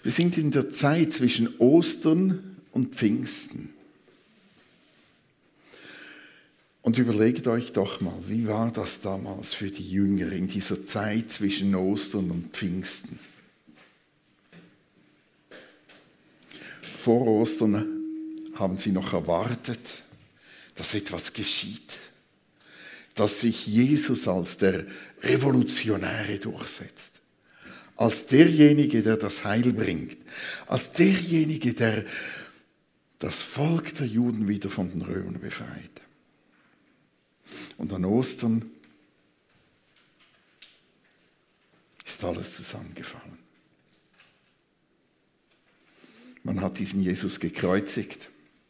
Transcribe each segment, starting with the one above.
Wir sind in der Zeit zwischen Ostern und Pfingsten. Und überlegt euch doch mal, wie war das damals für die Jünger in dieser Zeit zwischen Ostern und Pfingsten? Vor Ostern haben sie noch erwartet, dass etwas geschieht, dass sich Jesus als der Revolutionäre durchsetzt, als derjenige, der das Heil bringt, als derjenige, der das Volk der Juden wieder von den Römern befreit. Und an Ostern ist alles zusammengefallen. Man hat diesen Jesus gekreuzigt.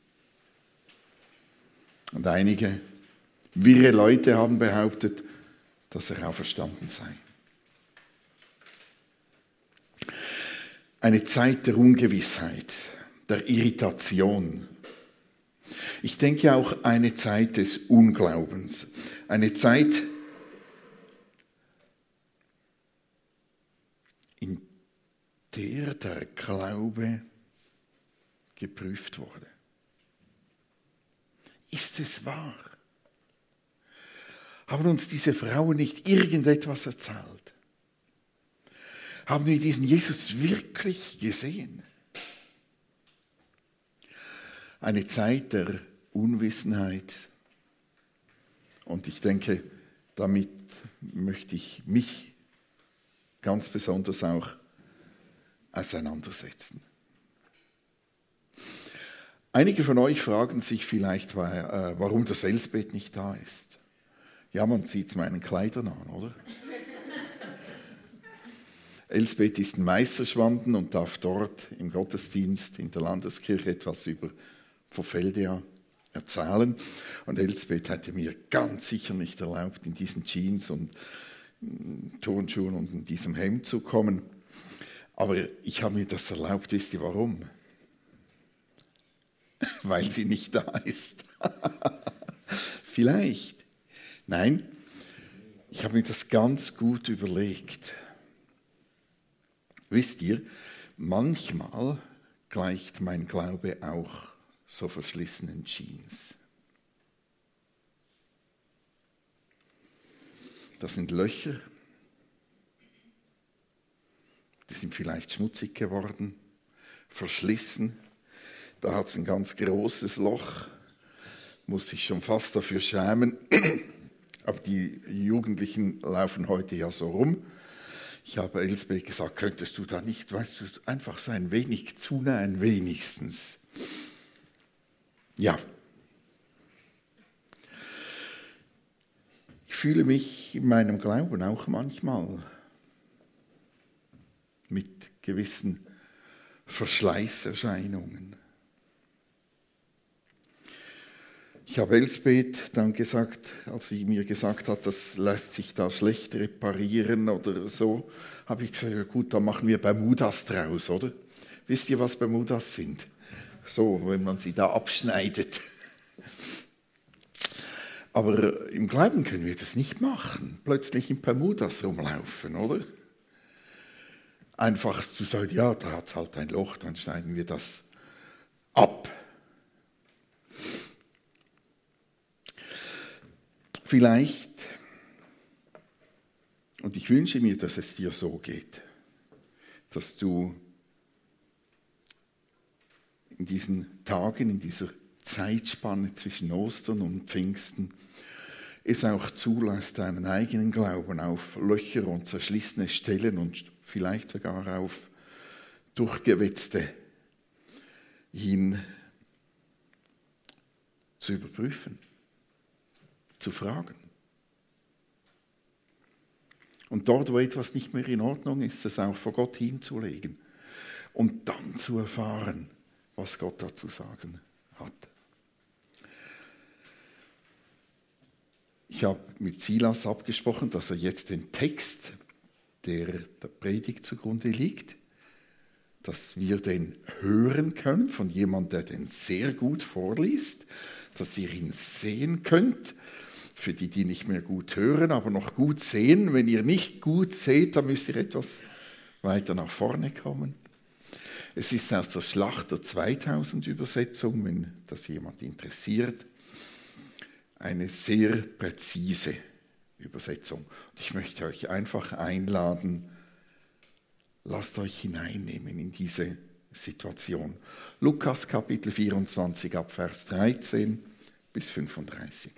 Und einige wirre Leute haben behauptet, dass er auferstanden sei. Eine Zeit der Ungewissheit, der Irritation. Ich denke auch eine Zeit des Unglaubens. Eine Zeit, in der der Glaube geprüft wurde. Ist es wahr? Haben uns diese Frauen nicht irgendetwas erzählt? Haben wir diesen Jesus wirklich gesehen? Eine Zeit der Unwissenheit. Und ich denke, damit möchte ich mich ganz besonders auch auseinandersetzen. Einige von euch fragen sich vielleicht, warum das Elsbeth nicht da ist. Ja, man sieht es meinen Kleidern an, oder? Elsbeth ist in Meisterschwanden und darf dort im Gottesdienst in der Landeskirche etwas über Vorfeldia erzählen. Und Elsbeth hätte mir ganz sicher nicht erlaubt, in diesen Jeans und Turnschuhen und in diesem Hemd zu kommen. Aber ich habe mir das erlaubt, wisst ihr warum? Weil sie nicht da ist. Vielleicht. Nein, ich habe mir das ganz gut überlegt. Wisst ihr, manchmal gleicht mein Glaube auch so verschlissenen Jeans. Das sind Löcher, die sind vielleicht schmutzig geworden, verschlissen. Da hat es ein ganz großes Loch, muss sich schon fast dafür schämen. Aber die Jugendlichen laufen heute ja so rum. Ich habe Elsbeth gesagt, könntest du da nicht, weißt du, einfach so ein wenig zunähen wenigstens. Ja. Ich fühle mich in meinem Glauben auch manchmal mit gewissen Verschleißerscheinungen. Ich habe Elsbeth dann gesagt, als sie mir gesagt hat, das lässt sich da schlecht reparieren oder so, habe ich gesagt, ja gut, dann machen wir Bermudas draus, oder? Wisst ihr, was Bermudas sind? So, wenn man sie da abschneidet. Aber im Glauben können wir das nicht machen, plötzlich in Bermudas rumlaufen, oder? Einfach zu sagen, ja, da hat es halt ein Loch, dann schneiden wir das ab. Vielleicht, und ich wünsche mir, dass es dir so geht, dass du in diesen Tagen, in dieser Zeitspanne zwischen Ostern und Pfingsten es auch zulässt, deinen eigenen Glauben auf Löcher und zerschlissene Stellen und vielleicht sogar auf durchgewetzte hin zu überprüfen, zu fragen. Und dort, wo etwas nicht mehr in Ordnung ist, es auch vor Gott hinzulegen und dann zu erfahren, was Gott dazu sagen hat. Ich habe mit Silas abgesprochen, dass er jetzt den Text, der der Predigt zugrunde liegt, dass wir den hören können von jemandem, der den sehr gut vorliest, dass ihr ihn sehen könnt. Für die, die nicht mehr gut hören, aber noch gut sehen. Wenn ihr nicht gut seht, dann müsst ihr etwas weiter nach vorne kommen. Es ist aus der Schlachter 2000 Übersetzung, wenn das jemand interessiert. Eine sehr präzise Übersetzung. Und ich möchte euch einfach einladen, lasst euch hineinnehmen in diese Situation. Lukas Kapitel 24 ab Vers 13 bis 35.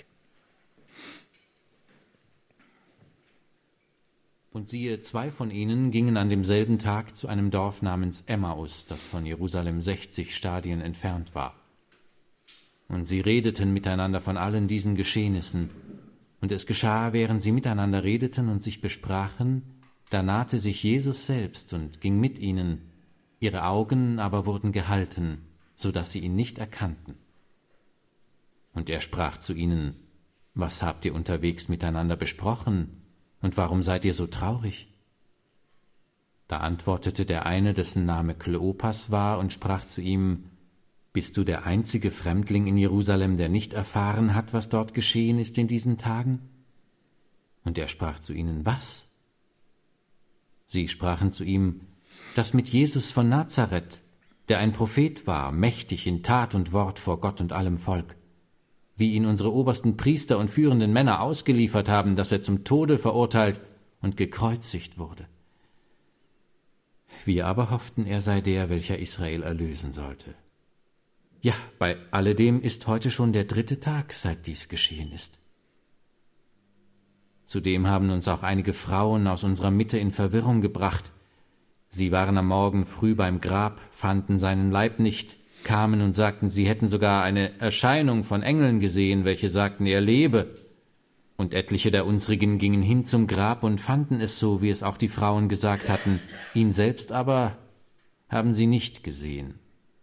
Und siehe, 2 von ihnen gingen an demselben Tag zu einem Dorf namens Emmaus, das von Jerusalem 60 Stadien entfernt war. Und sie redeten miteinander von allen diesen Geschehnissen. Und es geschah, während sie miteinander redeten und sich besprachen, da nahte sich Jesus selbst und ging mit ihnen. Ihre Augen aber wurden gehalten, so dass sie ihn nicht erkannten. Und er sprach zu ihnen: Was habt ihr unterwegs miteinander besprochen? Und warum seid ihr so traurig? Da antwortete der eine, dessen Name Kleopas war, und sprach zu ihm: Bist du der einzige Fremdling in Jerusalem, der nicht erfahren hat, was dort geschehen ist in diesen Tagen? Und er sprach zu ihnen: Was? Sie sprachen zu ihm: Das mit Jesus von Nazareth, der ein Prophet war, mächtig in Tat und Wort vor Gott und allem Volk, wie ihn unsere obersten Priester und führenden Männer ausgeliefert haben, dass er zum Tode verurteilt und gekreuzigt wurde. Wir aber hofften, er sei der, welcher Israel erlösen sollte. Ja, bei alledem ist heute schon der 3. Tag, seit dies geschehen ist. Zudem haben uns auch einige Frauen aus unserer Mitte in Verwirrung gebracht. Sie waren am Morgen früh beim Grab, fanden seinen Leib nicht, kamen und sagten, sie hätten sogar eine Erscheinung von Engeln gesehen, welche sagten, er lebe. Und etliche der unsrigen gingen hin zum Grab und fanden es so, wie es auch die Frauen gesagt hatten, ihn selbst aber haben sie nicht gesehen.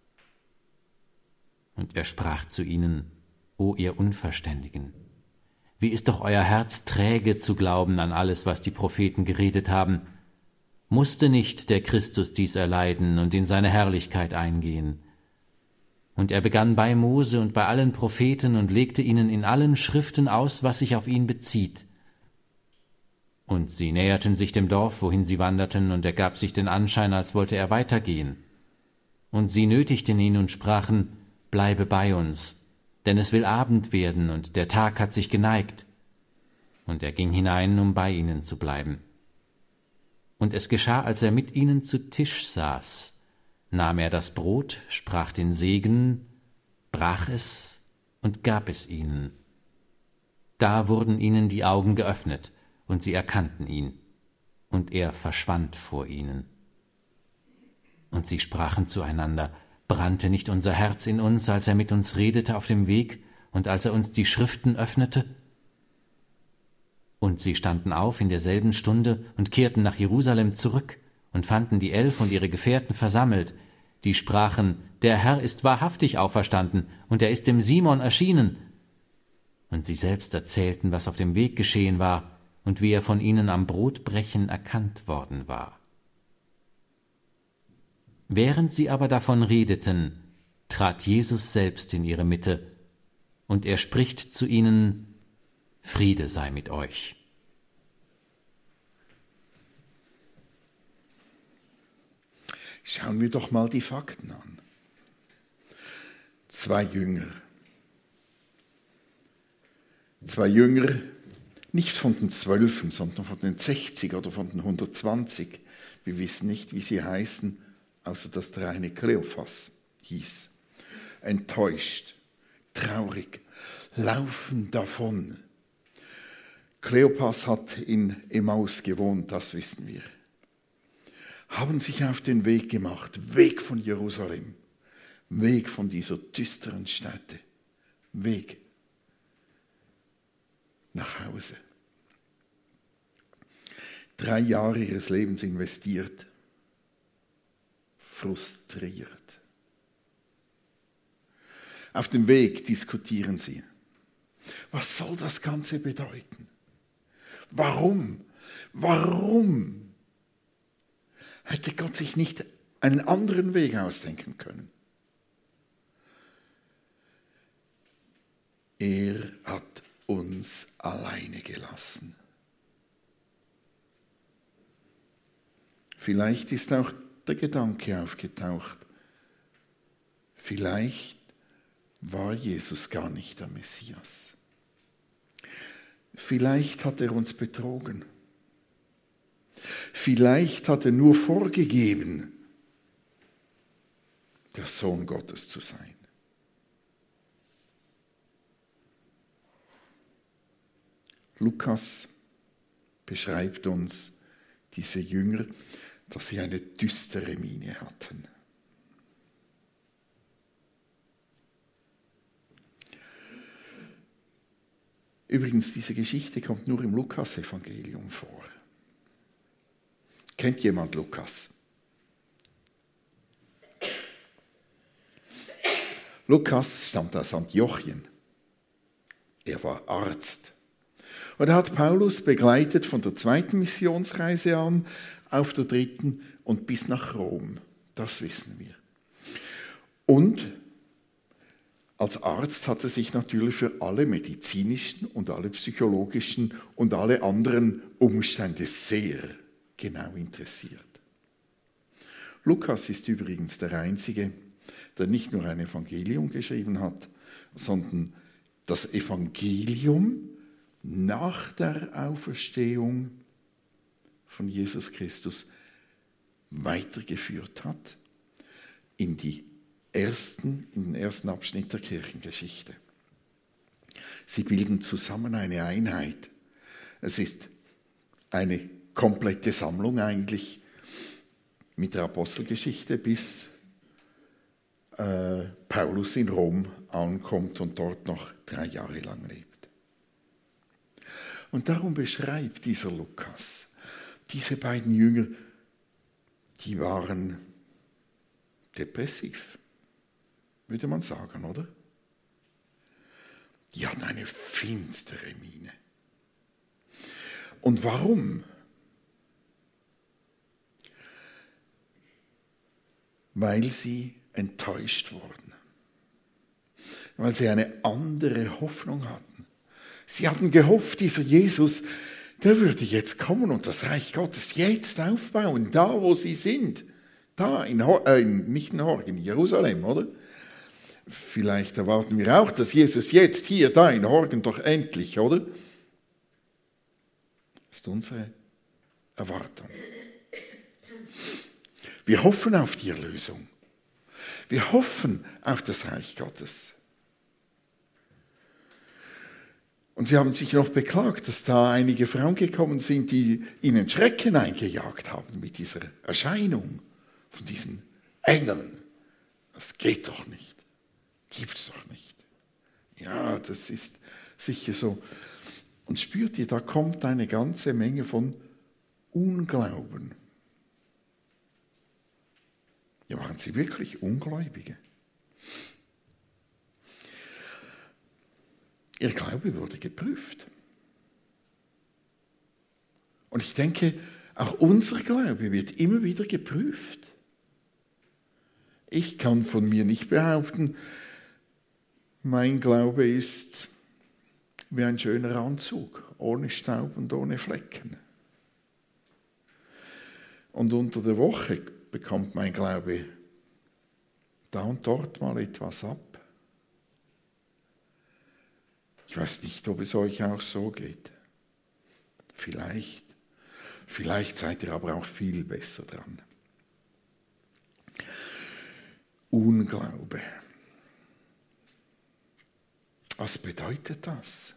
Und er sprach zu ihnen: O ihr Unverständigen, wie ist doch euer Herz träge zu glauben an alles, was die Propheten geredet haben? Musste nicht der Christus dies erleiden und in seine Herrlichkeit eingehen? Und er begann bei Mose und bei allen Propheten und legte ihnen in allen Schriften aus, was sich auf ihn bezieht. Und sie näherten sich dem Dorf, wohin sie wanderten, und er gab sich den Anschein, als wollte er weitergehen. Und sie nötigten ihn und sprachen: Bleibe bei uns, denn es will Abend werden, und der Tag hat sich geneigt. Und er ging hinein, um bei ihnen zu bleiben. Und es geschah, als er mit ihnen zu Tisch saß, nahm er das Brot, sprach den Segen, brach es und gab es ihnen. Da wurden ihnen die Augen geöffnet, und sie erkannten ihn, und er verschwand vor ihnen. Und sie sprachen zueinander: Brannte nicht unser Herz in uns, als er mit uns redete auf dem Weg und als er uns die Schriften öffnete? Und sie standen auf in derselben Stunde und kehrten nach Jerusalem zurück und fanden die 11 und ihre Gefährten versammelt, die sprachen: Der Herr ist wahrhaftig auferstanden, und er ist dem Simon erschienen. Und sie selbst erzählten, was auf dem Weg geschehen war und wie er von ihnen am Brotbrechen erkannt worden war. Während sie aber davon redeten, trat Jesus selbst in ihre Mitte, und er spricht zu ihnen: Friede sei mit euch. Schauen wir doch mal die Fakten an. 2 Jünger. 2 Jünger, nicht von den 12, sondern von den 60 oder von den 120. Wir wissen nicht, wie sie heißen, außer dass der eine Kleophas hieß. Enttäuscht, traurig, laufen davon. Kleopas hat in Emmaus gewohnt, das wissen wir. Haben sich auf den Weg gemacht, weg von Jerusalem, weg von dieser düsteren Stätte, weg nach Hause. 3 Jahre ihres Lebens investiert, frustriert. Auf dem Weg diskutieren sie. Was soll das Ganze bedeuten? Warum? Warum hätte Gott sich nicht einen anderen Weg ausdenken können? Er hat uns alleine gelassen. Vielleicht ist auch der Gedanke aufgetaucht, vielleicht war Jesus gar nicht der Messias. Vielleicht hat er uns betrogen. Vielleicht hat er nur vorgegeben, der Sohn Gottes zu sein. Lukas beschreibt uns diese Jünger, dass sie eine düstere Miene hatten. Übrigens, diese Geschichte kommt nur im Lukas-Evangelium vor. Kennt jemand Lukas? Lukas stammt aus Antiochien. Er war Arzt. Und er hat Paulus begleitet von der 2. Missionsreise an, auf der 3. und bis nach Rom. Das wissen wir. Und als Arzt hat er sich natürlich für alle medizinischen und alle psychologischen und alle anderen Umstände sehr genau interessiert. Lukas ist übrigens der Einzige, der nicht nur ein Evangelium geschrieben hat, sondern das Evangelium nach der Auferstehung von Jesus Christus weitergeführt hat in den ersten Abschnitt der Kirchengeschichte. Sie bilden zusammen eine Einheit. Es ist eine komplette Sammlung eigentlich mit der Apostelgeschichte, bis Paulus in Rom ankommt und dort noch 3 Jahre lang lebt. Und darum beschreibt dieser Lukas diese beiden Jünger, die waren depressiv, würde man sagen, oder? Die hatten eine finstere Miene. Und warum? Weil sie enttäuscht wurden. Weil sie eine andere Hoffnung hatten. Sie hatten gehofft, dieser Jesus, der würde jetzt kommen und das Reich Gottes jetzt aufbauen, da wo sie sind. Da, nicht in Horgen, in Jerusalem, oder? Vielleicht erwarten wir auch, dass Jesus jetzt hier, da in Horgen doch endlich, oder? Das ist unsere Erwartung. Wir hoffen auf die Erlösung. Wir hoffen auf das Reich Gottes. Und sie haben sich noch beklagt, dass da einige Frauen gekommen sind, die ihnen Schrecken eingejagt haben mit dieser Erscheinung von diesen Engeln. Das geht doch nicht. Gibt's doch nicht. Ja, das ist sicher so. Und spürt ihr, da kommt eine ganze Menge von Unglauben. Ja, waren sie wirklich Ungläubige? Ihr Glaube wurde geprüft. Und ich denke, auch unser Glaube wird immer wieder geprüft. Ich kann von mir nicht behaupten, mein Glaube ist wie ein schöner Anzug, ohne Staub und ohne Flecken. Und unter der Woche bekommt mein Glaube da und dort mal etwas ab. Ich weiß nicht, ob es euch auch so geht. Vielleicht seid ihr aber auch viel besser dran. Unglaube. Was bedeutet das?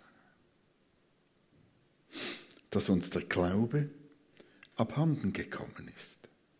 Dass uns der Glaube abhanden gekommen ist.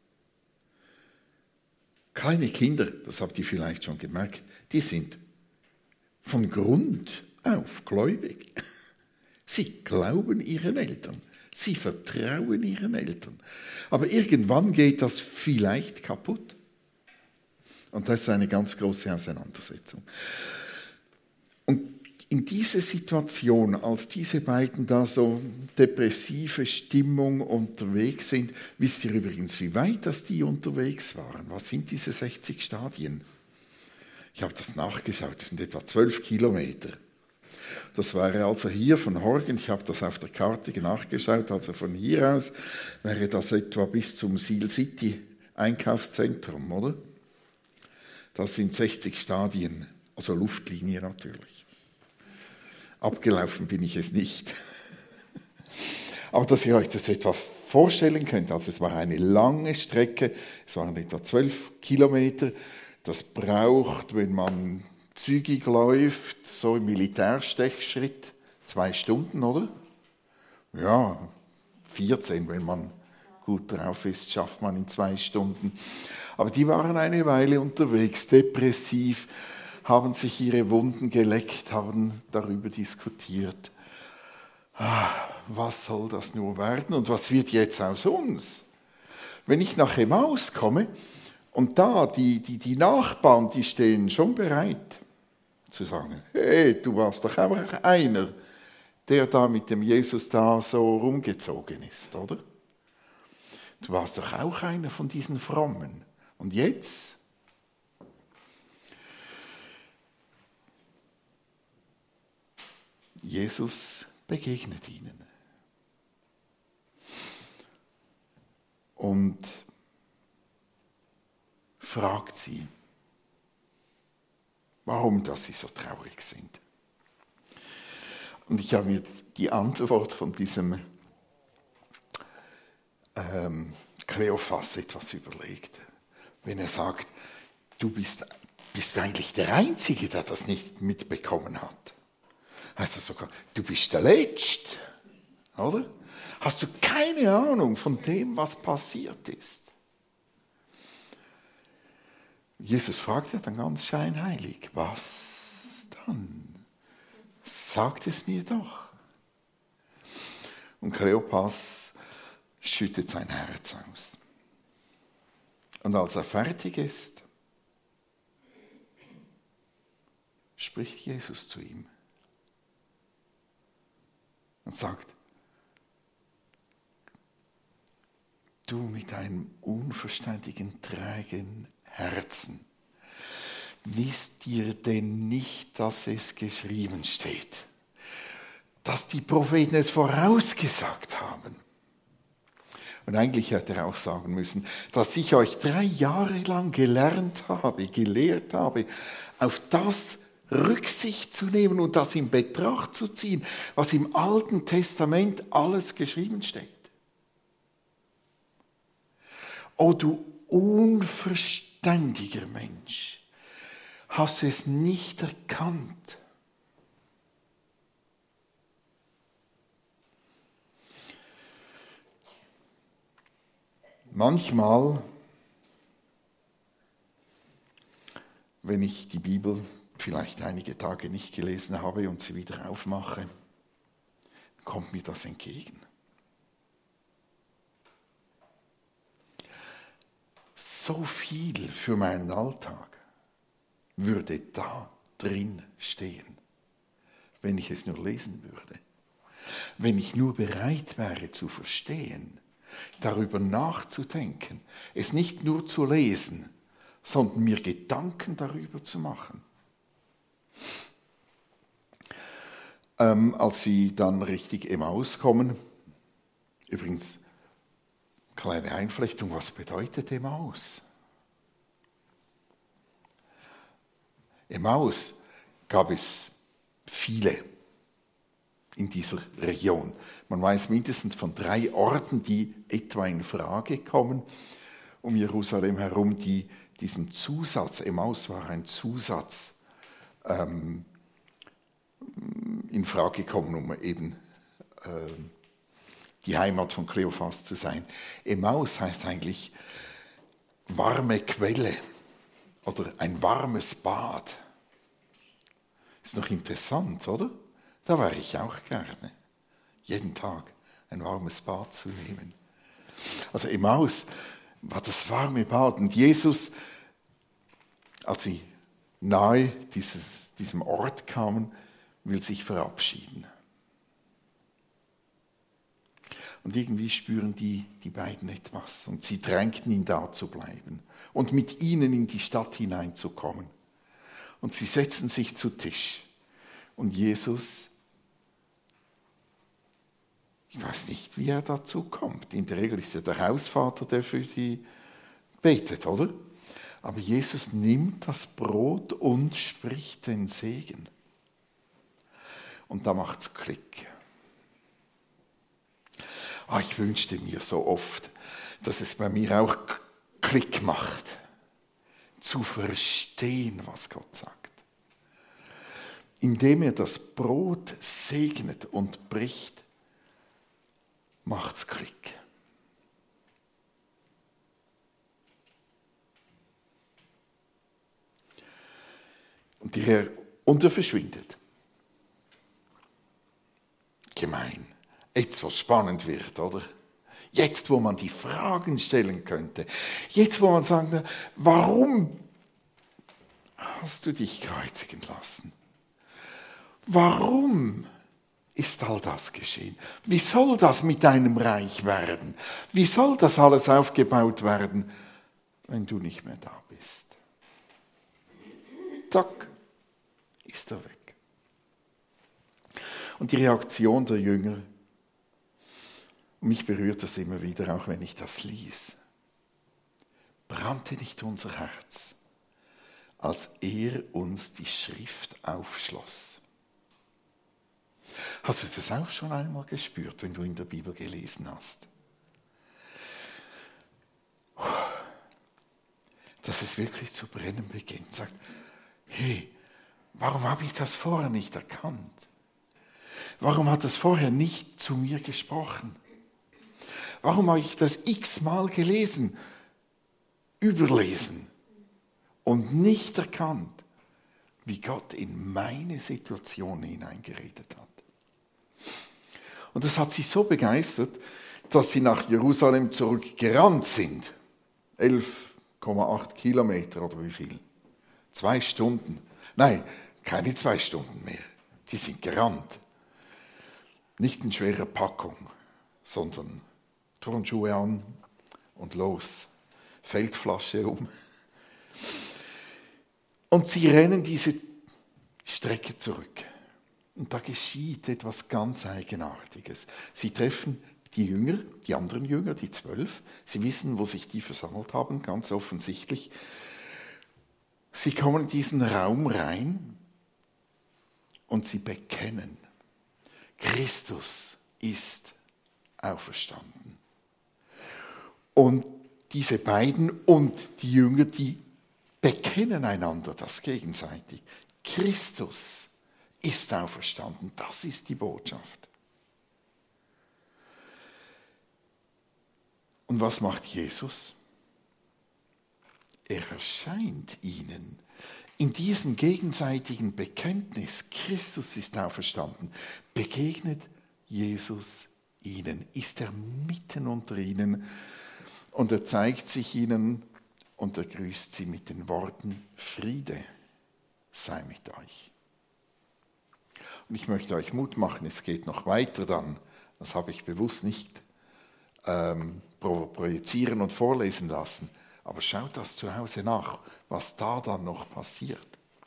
Kleine Kinder, das habt ihr vielleicht schon gemerkt, die sind von Grund auf gläubig. Sie glauben ihren Eltern, sie vertrauen ihren Eltern. Aber irgendwann geht das vielleicht kaputt. Und das ist eine ganz große Auseinandersetzung. Und in dieser Situation, als diese beiden da so depressive Stimmung unterwegs sind, wisst ihr übrigens, wie weit das die unterwegs waren? Was sind diese 60 Stadien? Ich habe das nachgeschaut, das sind etwa 12 Kilometer. Das wäre also hier von Horgen, ich habe das auf der Karte nachgeschaut, also von hier aus wäre das etwa bis zum Seal City Einkaufszentrum, oder? Das sind 60 Stadien, also Luftlinie natürlich. Abgelaufen bin ich es nicht. Aber dass ihr euch das etwa vorstellen könnt, also es war eine lange Strecke, es waren etwa 12 Kilometer. Das braucht, wenn man zügig läuft, so im Militärstechschritt, 2 Stunden, oder? Ja, 14, wenn man gut drauf ist, schafft man in 2 Stunden. Aber die waren eine Weile unterwegs, depressiv, haben sich ihre Wunden geleckt, haben darüber diskutiert. Was soll das nur werden und was wird jetzt aus uns? Wenn ich nach Emmaus komme und da die Nachbarn, die stehen schon bereit zu sagen, hey, du warst doch auch einer, der da mit dem Jesus da so rumgezogen ist, oder? Du warst doch auch einer von diesen Frommen. Und jetzt? Jesus begegnet ihnen. Und fragt sie, warum dass sie so traurig sind. Und ich habe mir die Antwort von diesem Kleophas etwas überlegt. Wenn er sagt, du bist eigentlich der Einzige, der das nicht mitbekommen hat. Heißt das sogar, du bist der Letzte, oder? Hast du keine Ahnung von dem, was passiert ist? Jesus fragt ja dann ganz scheinheilig, was dann? Sagt es mir doch. Und Kleopas schüttet sein Herz aus. Und als er fertig ist, spricht Jesus zu ihm und sagt, du mit einem unverständigen, trägen Herzen, wisst ihr denn nicht, dass es geschrieben steht, dass die Propheten es vorausgesagt haben? Und eigentlich hätte er auch sagen müssen, dass ich euch 3 Jahre lang gelehrt habe, auf das Rücksicht zu nehmen und das in Betracht zu ziehen, was im Alten Testament alles geschrieben steht. O du unverständiger Mensch, hast du es nicht erkannt? Manchmal, wenn ich die Bibel vielleicht einige Tage nicht gelesen habe und sie wieder aufmache, kommt mir das entgegen. So viel für meinen Alltag würde da drin stehen, wenn ich es nur lesen würde. Wenn ich nur bereit wäre zu verstehen, darüber nachzudenken, es nicht nur zu lesen, sondern mir Gedanken darüber zu machen. Als sie dann richtig Emmaus kommen, übrigens, kleine Einflechtung, was bedeutet Emmaus? Emmaus gab es viele in dieser Region. Man weiß mindestens von 3 Orten, die etwa in Frage kommen, um Jerusalem herum, die diesen Zusatz, Emmaus war ein Zusatz, in Frage kommen, um eben die Heimat von Kleophas zu sein. Emmaus heißt eigentlich warme Quelle oder ein warmes Bad. Ist noch interessant, oder? Da wäre ich auch gerne, jeden Tag ein warmes Bad zu nehmen. Also Emmaus war das warme Bad und Jesus, als sie nahe diesem Ort kamen, will sich verabschieden. Und irgendwie spüren die beiden etwas und sie drängten ihn, da zu bleiben und mit ihnen in die Stadt hineinzukommen. Und sie setzen sich zu Tisch und Jesus, ich weiß nicht, wie er dazu kommt. In der Regel ist er der Hausvater, der für die betet, oder? Aber Jesus nimmt das Brot und spricht den Segen. Und da macht es Klick. Ich wünschte mir so oft, dass es bei mir auch Klick macht, zu verstehen, was Gott sagt. Indem er das Brot segnet und bricht, macht es Klick. Und er verschwindet. Gemein. Jetzt, was spannend wird, oder? Jetzt, wo man die Fragen stellen könnte. Jetzt, wo man sagen, warum hast du dich kreuzigen lassen? Warum ist all das geschehen? Wie soll das mit deinem Reich werden? Wie soll das alles aufgebaut werden, wenn du nicht mehr da bist? Zack, ist er weg. Und die Reaktion der Jünger, und mich berührt das immer wieder, auch wenn ich das lies. Brannte nicht unser Herz, als er uns die Schrift aufschloss? Hast du das auch schon einmal gespürt, wenn du in der Bibel gelesen hast? Dass es wirklich zu brennen beginnt. Sagt, hey, warum habe ich das vorher nicht erkannt? Warum hat es vorher nicht zu mir gesprochen? Warum habe ich das x-mal gelesen, überlesen und nicht erkannt, wie Gott in meine Situation hineingeredet hat? Und das hat sie so begeistert, dass sie nach Jerusalem zurückgerannt sind. 11,8 Kilometer oder wie viel? 2 Stunden. Nein, keine 2 Stunden mehr. Die sind gerannt. Nicht in schwerer Packung, sondern Turnschuhe an und los. Feldflasche um. Und sie rennen diese Strecke zurück. Und da geschieht etwas ganz Eigenartiges. Sie treffen die Jünger, die anderen Jünger, die 12. Sie wissen, wo sich die versammelt haben, ganz offensichtlich. Sie kommen in diesen Raum rein und sie bekennen, Christus ist auferstanden. Und diese beiden und die Jünger, die bekennen einander das gegenseitig. Christus ist auferstanden. Das ist die Botschaft. Und was macht Jesus? Er erscheint ihnen in diesem gegenseitigen Bekenntnis, Christus ist auferstanden, begegnet Jesus ihnen, ist er mitten unter ihnen und er zeigt sich ihnen und er grüßt sie mit den Worten, Friede sei mit euch. Und ich möchte euch Mut machen, es geht noch weiter dann, das habe ich bewusst nicht projizieren und vorlesen lassen, aber schaut das zu Hause nach, was da dann noch passiert.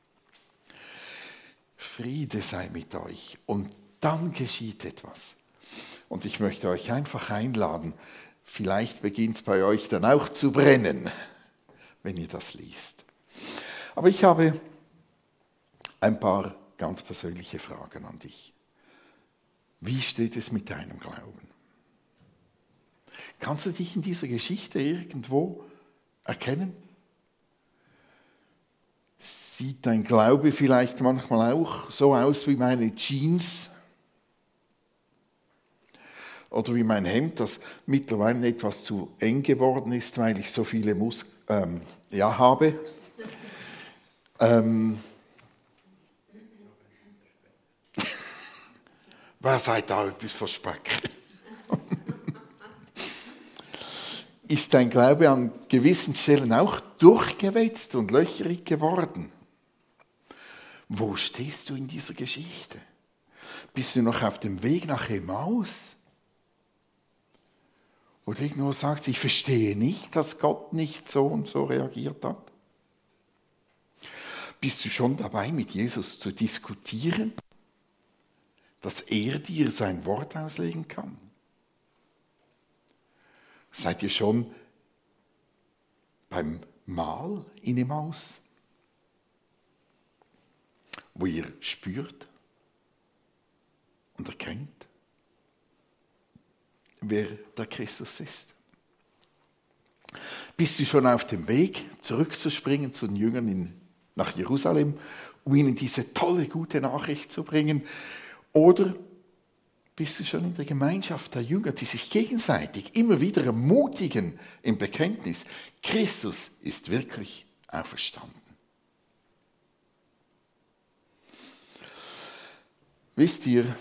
Friede sei mit euch und dann geschieht etwas. Und ich möchte euch einfach einladen, vielleicht beginnt es bei euch dann auch zu brennen, wenn ihr das liest. Aber ich habe ein paar ganz persönliche Fragen an dich. Wie steht es mit deinem Glauben? Kannst du dich in dieser Geschichte irgendwo erkennen? Sieht dein Glaube vielleicht manchmal auch so aus wie meine Jeans oder wie mein Hemd, das mittlerweile etwas zu eng geworden ist, weil ich so viele habe. Wer sagt da etwas von Speck? Ist dein Glaube an gewissen Stellen auch durchgewetzt und löcherig geworden? Wo stehst du in dieser Geschichte? Bist du noch auf dem Weg nach Emmaus? Wo du nur sagst, ich verstehe nicht, dass Gott nicht so und so reagiert hat? Bist du schon dabei, mit Jesus zu diskutieren, dass er dir sein Wort auslegen kann? Seid ihr schon beim Mahl in Emmaus, wo ihr spürt und erkennt, wer der Christus ist? Bist du schon auf dem Weg, zurückzuspringen zu den Jüngern nach Jerusalem, um ihnen diese tolle, gute Nachricht zu bringen? Oder bist du schon in der Gemeinschaft der Jünger, die sich gegenseitig immer wieder ermutigen im Bekenntnis, Christus ist wirklich auferstanden? Wisst ihr,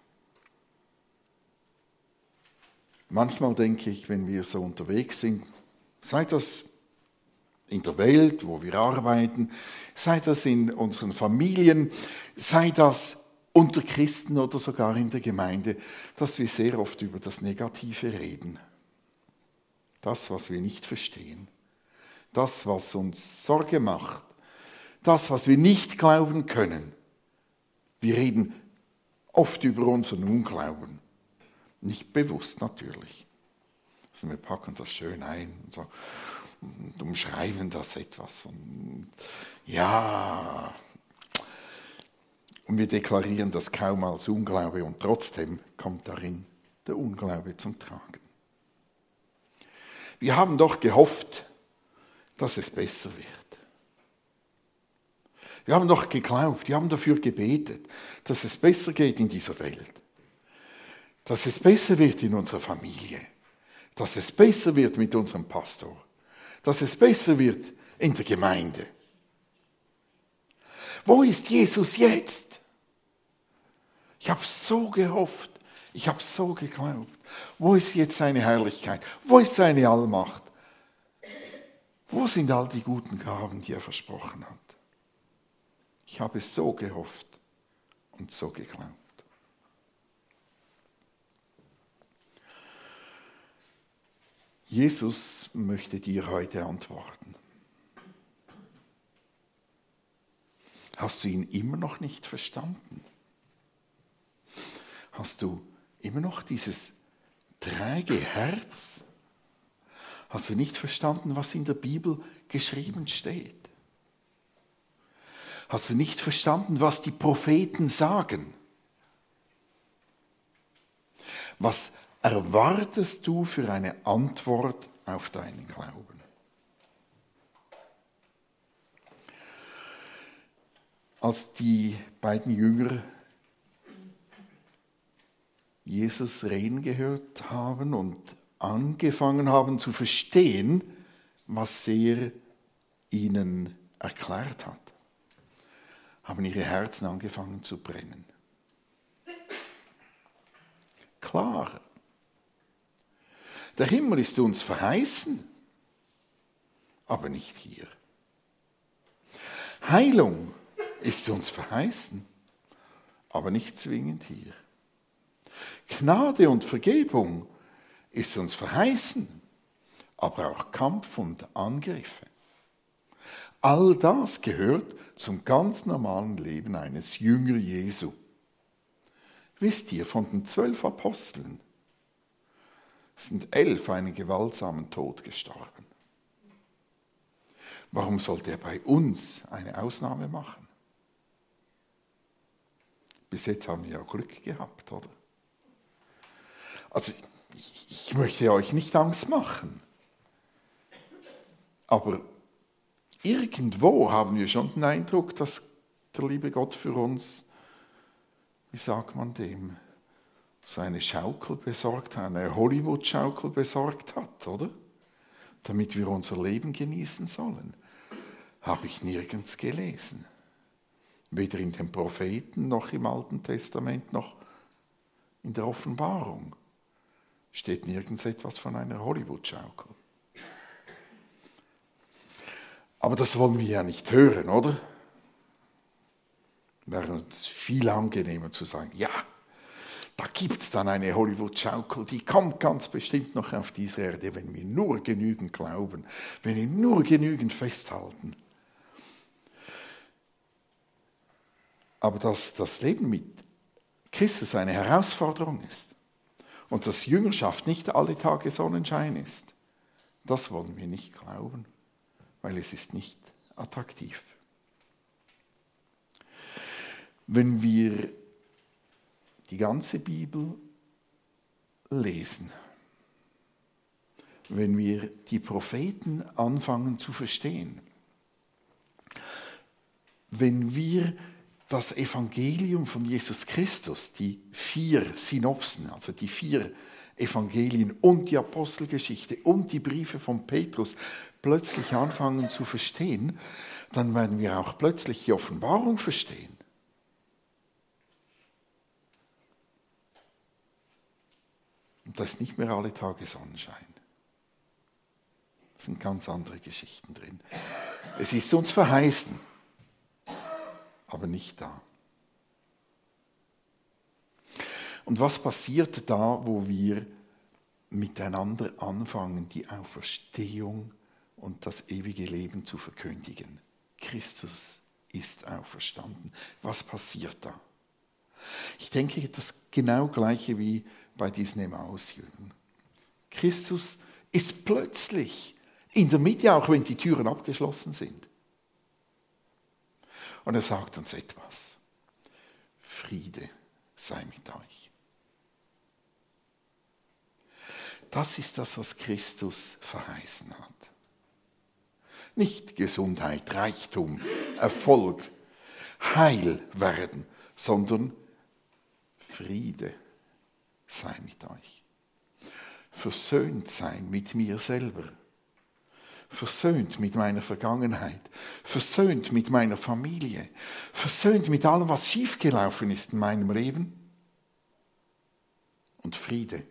manchmal denke ich, wenn wir so unterwegs sind, sei das in der Welt, wo wir arbeiten, sei das in unseren Familien, sei das unter Christen oder sogar in der Gemeinde, dass wir sehr oft über das Negative reden. Das, was wir nicht verstehen. Das, was uns Sorge macht. Das, was wir nicht glauben können. Wir reden oft über unseren Unglauben. Nicht bewusst natürlich. Also wir packen das schön ein und, so, und umschreiben das etwas. Und ja, und wir deklarieren das kaum als Unglaube und trotzdem kommt darin der Unglaube zum Tragen. Wir haben doch gehofft, dass es besser wird. Wir haben doch geglaubt, wir haben dafür gebetet, dass es besser geht in dieser Welt. Dass es besser wird in unserer Familie. Dass es besser wird mit unserem Pastor. Dass es besser wird in der Gemeinde. Wo ist Jesus jetzt? Ich habe so gehofft, ich habe so geglaubt. Wo ist jetzt seine Herrlichkeit? Wo ist seine Allmacht? Wo sind all die guten Gaben, die er versprochen hat? Ich habe so gehofft und so geglaubt. Jesus möchte dir heute antworten. Hast du ihn immer noch nicht verstanden? Hast du immer noch dieses träge Herz? Hast du nicht verstanden, was in der Bibel geschrieben steht? Hast du nicht verstanden, was die Propheten sagen? Was erwartest du für eine Antwort auf deinen Glauben? Als die beiden Jünger Jesus reden gehört haben und angefangen haben zu verstehen, was er ihnen erklärt hat, haben ihre Herzen angefangen zu brennen. Klar, der Himmel ist uns verheißen, aber nicht hier. Heilung ist uns verheißen, aber nicht zwingend hier. Gnade und Vergebung ist uns verheißen, aber auch Kampf und Angriffe. All das gehört zum ganz normalen Leben eines Jünger Jesu. Wisst ihr, von den 12 Aposteln sind 11 einen gewaltsamen Tod gestorben. Warum sollte er bei uns eine Ausnahme machen? Bis jetzt haben wir ja Glück gehabt, oder? Also ich möchte euch nicht Angst machen, aber irgendwo haben wir schon den Eindruck, dass der liebe Gott für uns, wie sagt man dem, so eine Schaukel besorgt hat, eine Hollywood-Schaukel besorgt hat, oder? Damit wir unser Leben genießen sollen. Habe ich nirgends gelesen. Weder in den Propheten, noch im Alten Testament, noch in der Offenbarung. Steht nirgends etwas von einer Hollywood-Schaukel. Aber das wollen wir ja nicht hören, oder? Wäre uns viel angenehmer zu sagen, ja, da gibt es dann eine Hollywood-Schaukel, die kommt ganz bestimmt noch auf diese Erde, wenn wir nur genügend glauben, wenn wir nur genügend festhalten. Aber dass das Leben mit Christus eine Herausforderung ist und dass Jüngerschaft nicht alle Tage Sonnenschein ist, das wollen wir nicht glauben. weil es ist nicht attraktiv. Wenn wir die ganze Bibel lesen, wenn wir die Propheten anfangen zu verstehen, wenn wir das Evangelium von Jesus Christus, die 4 Synopsen, also die 4 Evangelien und die Apostelgeschichte und die Briefe von Petrus plötzlich anfangen zu verstehen, dann werden wir auch plötzlich die Offenbarung verstehen. Und da ist nicht mehr alle Tage Sonnenschein. Da sind ganz andere Geschichten drin. Es ist uns verheißen, aber nicht da. Und was passiert da, wo wir miteinander anfangen, die Auferstehung und das ewige Leben zu verkündigen? Christus ist auferstanden. Was passiert da? Ich denke, das genau Gleiche wie bei diesen Emmaus-Jüngern. Christus ist plötzlich in der Mitte, auch wenn die Türen abgeschlossen sind. Und er sagt uns etwas. Friede sei mit euch. Das ist das, was Christus verheißen hat. Nicht Gesundheit, Reichtum, Erfolg, Heil werden, sondern Friede sei mit euch. Versöhnt sein mit mir selber. Versöhnt mit meiner Vergangenheit. Versöhnt mit meiner Familie. Versöhnt mit allem, was schiefgelaufen ist in meinem Leben. Und Friede,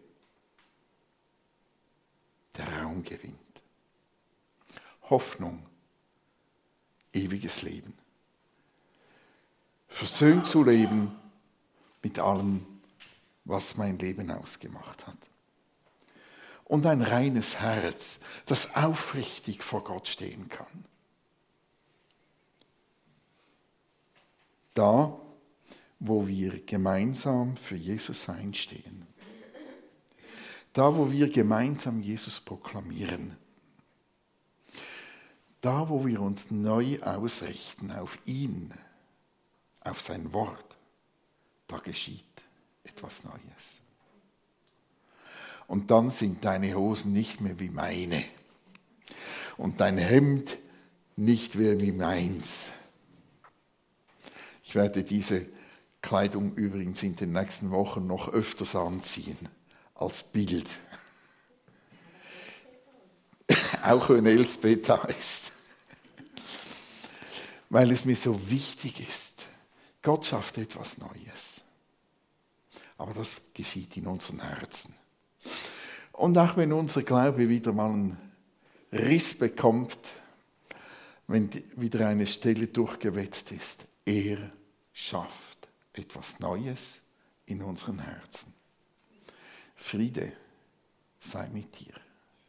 der Raum gewinnt. Hoffnung, ewiges Leben. Versöhnt zu leben mit allem, was mein Leben ausgemacht hat. Und ein reines Herz, das aufrichtig vor Gott stehen kann. Da, wo wir gemeinsam für Jesus einstehen. Da, wo wir gemeinsam Jesus proklamieren. Da, wo wir uns neu ausrichten auf ihn, auf sein Wort, da geschieht etwas Neues. Und dann sind deine Hosen nicht mehr wie meine und dein Hemd nicht mehr wie meins. Ich werde diese Kleidung übrigens in den nächsten Wochen noch öfters anziehen, als Bild. Auch wenn Elsbeth da ist. Weil es mir so wichtig ist. Gott schafft etwas Neues. Aber das geschieht in unseren Herzen. Und auch wenn unser Glaube wieder mal einen Riss bekommt, wenn wieder eine Stelle durchgewetzt ist, er schafft etwas Neues in unseren Herzen. Friede sei mit dir.